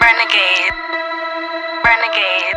Renegade. Renegade.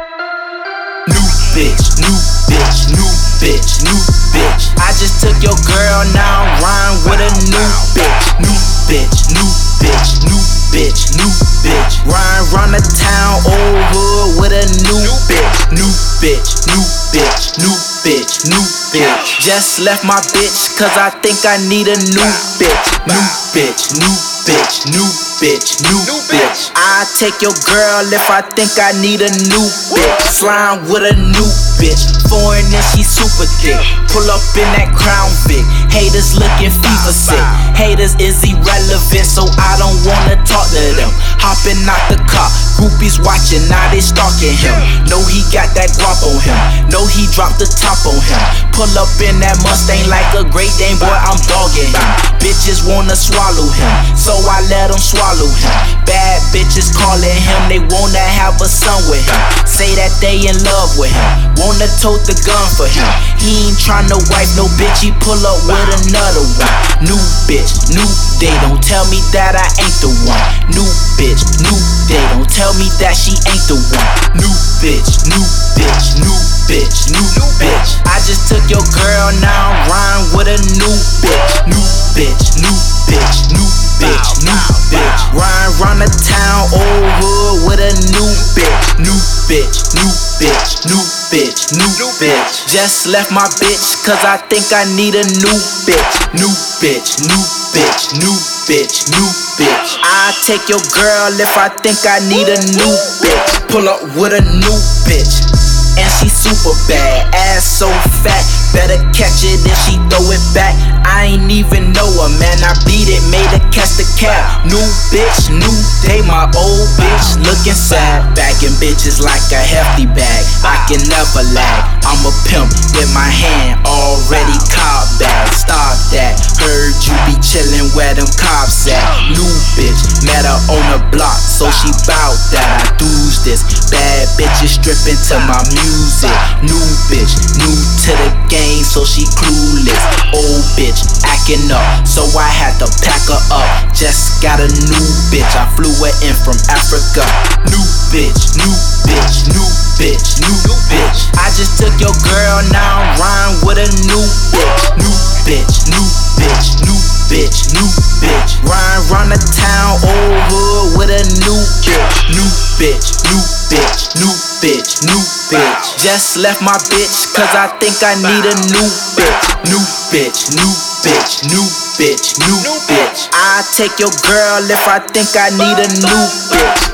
New bitch, new bitch, new bitch, new bitch. I just took your girl, now I'm riding with a new bitch. New bitch, new bitch, new bitch, new bitch. Riding round the town, old hood with a new bitch. New bitch, new bitch, new bitch, new bitch. Just left my bitch, cause I think I need a new bitch. New bitch, new bitch, new bitch, new bitch. I take your girl if I think I need a new bitch. Slime with a new bitch. Foreign and she super thick. Pull up in that Crown Vic. Haters looking fever sick. Haters is irrelevant, so I don't wanna talk to them. Hopping out the car, groupies watching, now they stalking him. Know he got that guap on him. Know he dropped the top on him. Pull up in that Mustang like a Great Dane, boy, I'm dogging him. Bitches wanna swallow him, so I let them swallow him. Bad bitches calling him, they wanna have a son with him. Say that they in love with him, wanna tote the gun for him. He ain't tryna wipe no bitch, he pull up with another one. New bitch, new day, don't tell me that I ain't the one. New bitch, new day, don't tell me that she ain't the one. New bitch, new bitch, new bitch, new bitch. I just took your girl, now I'm riding with a new bitch. New bitch, new bitch, new bitch, new bitch. Riding round the town, old hood with a new bitch. New bitch, new bitch, new bitch, new bitch. Just left my bitch, cause I think I need a new bitch. New bitch, new bitch, new bitch, new bitch. I take your girl if I think I need a new bitch. Pull up with a new bitch, and she super bad, ass so fat. Better catch it if she throw it back. I ain't even know her, man, I beat it, made her catch the cab. New bitch, new day, my old bitch looking sad. Bagging bitches like a hefty bag, I can never lag. I'm a pimp with my hand already cob bag. Stop that, heard you be chillin' where them cops at. New bitch, met her on the block, so she bout that I do's this. Bad bitches stripping to my music. New bitch, new to the game, so she clueless. Old bitch acting up, so I had to pack her up. Just got a new bitch, I flew her in from Africa. New bitch, new bitch, new bitch, new bitch. I just took your girl, now I'm riding with a new bitch. New bitch, new bitch, new bitch, new bitch. Riding round the town, old hood with a new bitch. New bitch, new bitch, new bitch, new bitch. Just left my bitch, cause I think I need a new bitch. New bitch, new bitch, new bitch, new bitch. I take your girl if I think I need a new bitch.